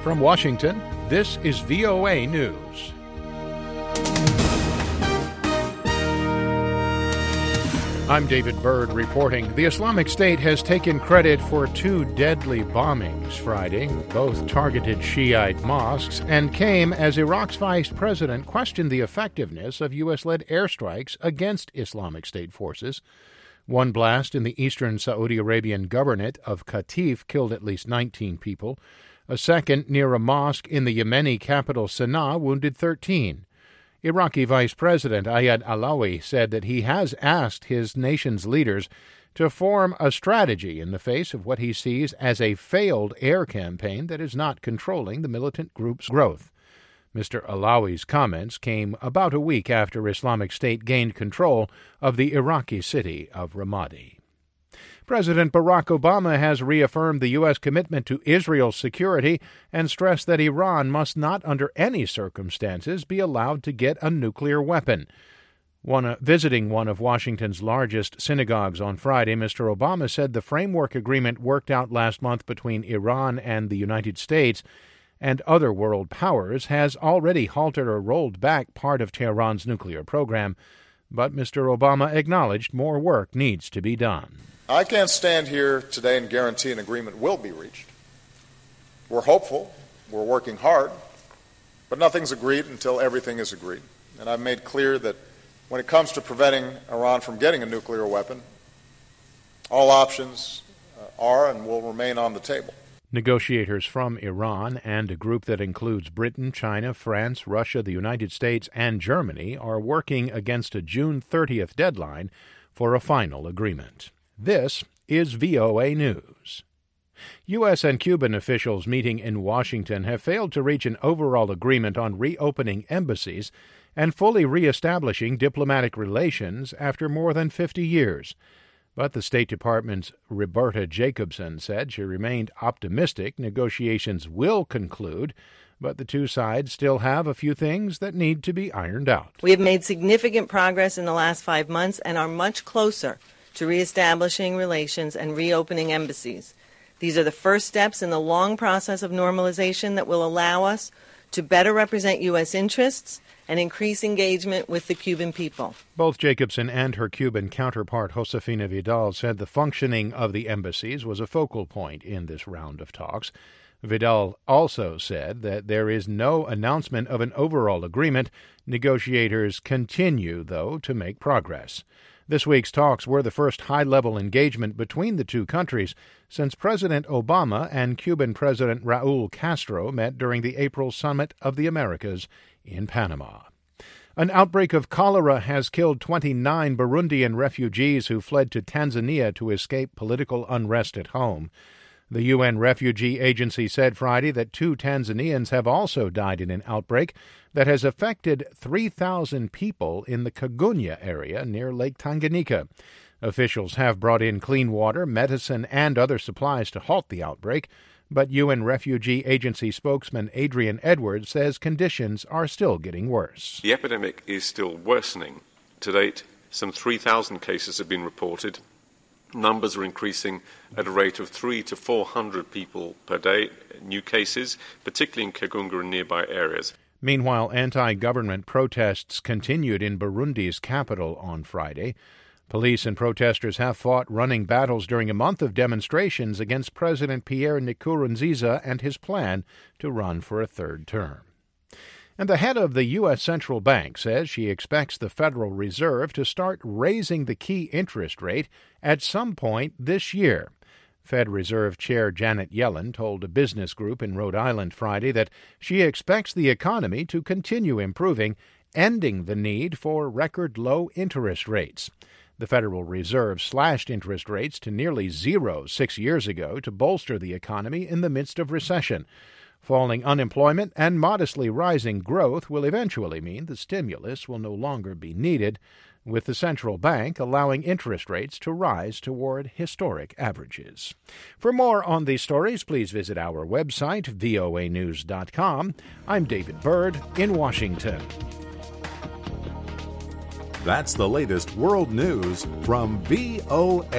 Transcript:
From Washington, this is VOA News. I'm David Byrd reporting. The Islamic State has taken credit for 2 deadly bombings Friday. Both targeted Shiite mosques and came as Iraq's vice president questioned the effectiveness of U.S.-led airstrikes against Islamic State forces. One blast in the eastern Saudi Arabian governorate of Qatif killed at least 19 people. A second near a mosque in the Yemeni capital Sana'a wounded 13. Iraqi Vice President Ayad Allawi said that he has asked his nation's leaders to form a strategy in the face of what he sees as a failed air campaign that is not controlling the militant group's growth. Mr. Allawi's comments came about a week after Islamic State gained control of the Iraqi city of Ramadi. President Barack Obama has reaffirmed the U.S. commitment to Israel's security and stressed that Iran must not, under any circumstances, be allowed to get a nuclear weapon. Visiting one of Washington's largest synagogues on Friday, Mr. Obama said the framework agreement worked out last month between Iran and the United States and other world powers has already halted or rolled back part of Tehran's nuclear program, but Mr. Obama acknowledged more work needs to be done. I can't stand here today and guarantee an agreement will be reached. We're hopeful, we're working hard, but nothing's agreed until everything is agreed. And I've made clear that when it comes to preventing Iran from getting a nuclear weapon, all options are and will remain on the table. Negotiators from Iran and a group that includes Britain, China, France, Russia, the United States, and Germany are working against a June 30th deadline for a final agreement. This is VOA News. U.S. and Cuban officials meeting in Washington have failed to reach an overall agreement on reopening embassies and fully reestablishing diplomatic relations after more than 50 years. But the State Department's Roberta Jacobson said she remained optimistic negotiations will conclude, but the two sides still have a few things that need to be ironed out. We have made significant progress in the last 5 months and are much closer to reestablishing relations and reopening embassies. These are the first steps in the long process of normalization that will allow us to better represent U.S. interests and increase engagement with the Cuban people. Both Jacobson and her Cuban counterpart, Josefina Vidal, said the functioning of the embassies was a focal point in this round of talks. Vidal also said that there is no announcement of an overall agreement. Negotiators continue, though, to make progress. This week's talks were the first high-level engagement between the two countries since President Obama and Cuban President Raul Castro met during the April Summit of the Americas in Panama. An outbreak of cholera has killed 29 Burundian refugees who fled to Tanzania to escape political unrest at home. The UN Refugee Agency said Friday that 2 Tanzanians have also died in an outbreak that has affected 3,000 people in the Kagunya area near Lake Tanganyika. Officials have brought in clean water, medicine, and other supplies to halt the outbreak, but UN Refugee Agency spokesman Adrian Edwards says conditions are still getting worse. The epidemic is still worsening. To date, some 3,000 cases have been reported. Numbers are increasing at a rate of 300 to 400 people per day, new cases, particularly in Kagunga and nearby areas. Meanwhile, anti-government protests continued in Burundi's capital on Friday. Police and protesters have fought running battles during a month of demonstrations against President Pierre Nkurunziza and his plan to run for a third term. And the head of the U.S. Central Bank says she expects the Federal Reserve to start raising the key interest rate at some point this year. Fed Reserve Chair Janet Yellen told a business group in Rhode Island Friday that she expects the economy to continue improving, ending the need for record-low interest rates. The Federal Reserve slashed interest rates to nearly zero 6 years ago to bolster the economy in the midst of recession. Falling unemployment and modestly rising growth will eventually mean the stimulus will no longer be needed, with the central bank allowing interest rates to rise toward historic averages. For more on these stories, please visit our website, voanews.com. I'm David Byrd in Washington. That's the latest world news from VOA.